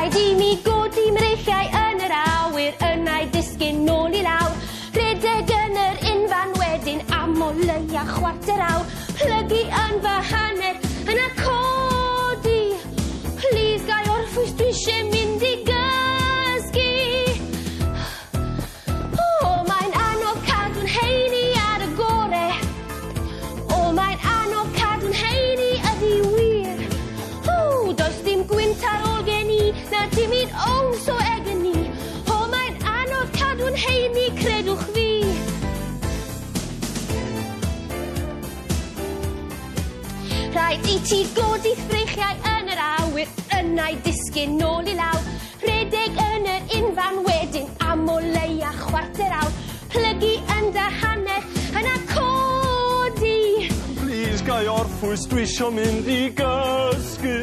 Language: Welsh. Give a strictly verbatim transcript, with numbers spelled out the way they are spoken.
Rhaid i mi godi mreichiau yn yr awyr, yna i disgyn nôl i lawr. Rhedeg yn yr unfan wedyn am o leia chwarter awr. Plygu yn fy hanner yna codi. Please gai orffwys dwi eisiau mynd i gysgu. O, mae'n anodd cadw'n heini ar y gore. O, mae'n anodd cadw'n heini ydi wir. O, does dim gwynt ar ôl gen i, na dim un ows o egen ni. O, mae'n anodd cadw'n heini, credwch fi. Rhaid i ti godi threichiau yn yr awyr, yna i disgyn nôl i lawr. Rhedeg yn yr unfan wedyn am o leia chwarter awr. Plygu yn dy hanner yna codi. Please gai orffwys dwi isio mynd i gysgu.